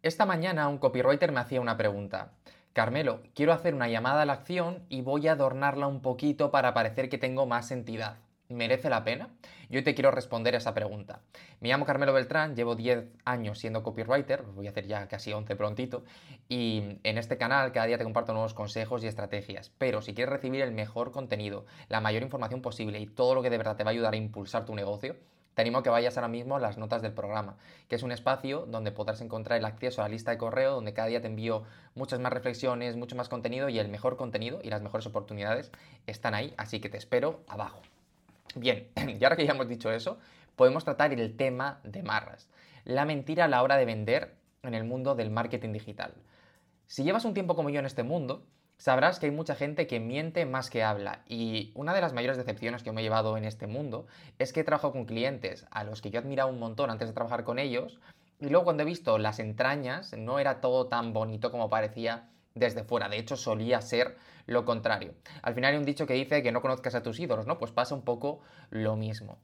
Esta mañana un copywriter me hacía una pregunta. Carmelo, quiero hacer una llamada a la acción y voy a adornarla un poquito para parecer que tengo más entidad. ¿Merece la pena? Yo te quiero responder a esa pregunta. Me llamo Carmelo Beltrán, llevo 10 años siendo copywriter, voy a hacer ya casi 11 prontito, y en este canal cada día te comparto nuevos consejos y estrategias. Pero si quieres recibir el mejor contenido, la mayor información posible y todo lo que de verdad te va a ayudar a impulsar tu negocio, te animo a que vayas ahora mismo a las notas del programa, que es un espacio donde podrás encontrar el acceso a la lista de correo, donde cada día te envío muchas más reflexiones, mucho más contenido y el mejor contenido y las mejores oportunidades están ahí, así que te espero abajo. Bien, y ahora que ya hemos dicho eso, podemos tratar el tema de marras. La mentira a la hora de vender en el mundo del marketing digital. Si llevas un tiempo como yo en este mundo, sabrás que hay mucha gente que miente más que habla. Y una de las mayores decepciones que me he llevado en este mundo es que he trabajado con clientes a los que yo admiraba un montón antes de trabajar con ellos. Y luego cuando he visto las entrañas, no era todo tan bonito como parecía desde fuera. De hecho, solía ser lo contrario. Al final hay un dicho que dice que no conozcas a tus ídolos, ¿no? Pues pasa un poco lo mismo.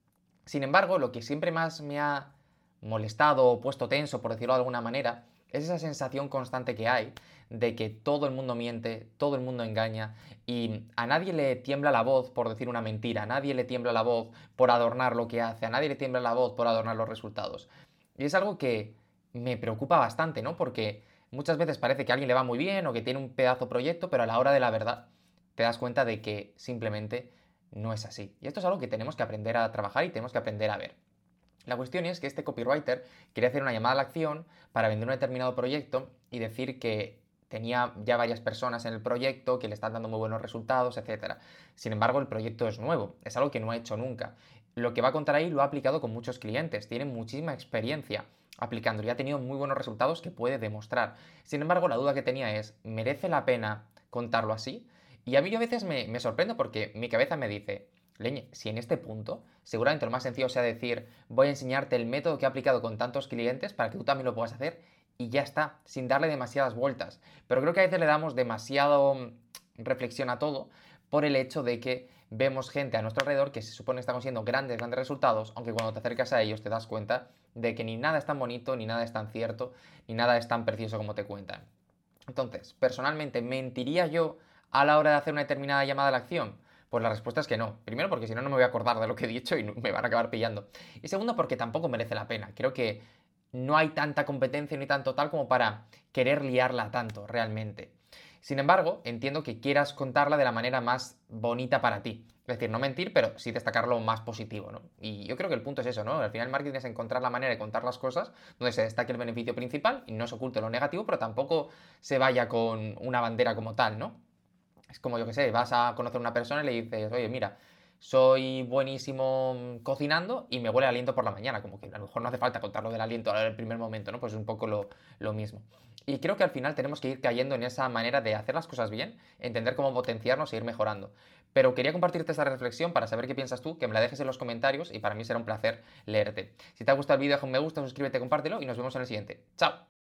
Sin embargo, lo que siempre más me ha molestado o puesto tenso, por decirlo de alguna manera, es esa sensación constante que hay de que todo el mundo miente, todo el mundo engaña y a nadie le tiembla la voz por decir una mentira, a nadie le tiembla la voz por adornar lo que hace, a nadie le tiembla la voz por adornar los resultados. Y es algo que me preocupa bastante, ¿no? Porque muchas veces parece que a alguien le va muy bien o que tiene un pedazo proyecto, pero a la hora de la verdad te das cuenta de que simplemente no es así. Y esto es algo que tenemos que aprender a trabajar y tenemos que aprender a ver. La cuestión es que este copywriter quería hacer una llamada a la acción para vender un determinado proyecto y decir que tenía ya varias personas en el proyecto, que le están dando muy buenos resultados, etc. Sin embargo, el proyecto es nuevo, es algo que no ha hecho nunca. Lo que va a contar ahí lo ha aplicado con muchos clientes, tiene muchísima experiencia aplicándolo y ha tenido muy buenos resultados que puede demostrar. Sin embargo, la duda que tenía es, ¿merece la pena contarlo así? Y a mí yo a veces me sorprendo porque mi cabeza me dice, Leñe, si en este punto, seguramente lo más sencillo sea decir, voy a enseñarte el método que he aplicado con tantos clientes para que tú también lo puedas hacer y ya está, sin darle demasiadas vueltas. Pero creo que a veces le damos demasiado reflexión a todo por el hecho de que vemos gente a nuestro alrededor que se supone está consiguiendo grandes, grandes resultados, aunque cuando te acercas a ellos te das cuenta de que ni nada es tan bonito, ni nada es tan cierto, ni nada es tan precioso como te cuentan. Entonces, personalmente, ¿mentiría yo a la hora de hacer una determinada llamada a la acción? Pues la respuesta es que no. Primero porque si no, no me voy a acordar de lo que he dicho y me van a acabar pillando. Y segundo porque tampoco merece la pena. Creo que no hay tanta competencia ni tanto tal como para querer liarla tanto realmente. Sin embargo, entiendo que quieras contarla de la manera más bonita para ti. Es decir, no mentir, pero sí destacar lo más positivo, ¿no? Y yo creo que el punto es eso, ¿no? Al final el marketing es encontrar la manera de contar las cosas donde se destaque el beneficio principal y no se oculte lo negativo, pero tampoco se vaya con una bandera como tal, ¿no? Es como, yo que sé, vas a conocer a una persona y le dices, oye, mira, soy buenísimo cocinando y me huele el aliento por la mañana. Como que a lo mejor no hace falta contarlo del aliento en el primer momento, ¿no? Pues es un poco lo mismo. Y creo que al final tenemos que ir cayendo en esa manera de hacer las cosas bien, entender cómo potenciarnos e ir mejorando. Pero quería compartirte esta reflexión para saber qué piensas tú, que me la dejes en los comentarios y para mí será un placer leerte. Si te ha gustado el vídeo, deja un me gusta, suscríbete, compártelo y nos vemos en el siguiente. ¡Chao!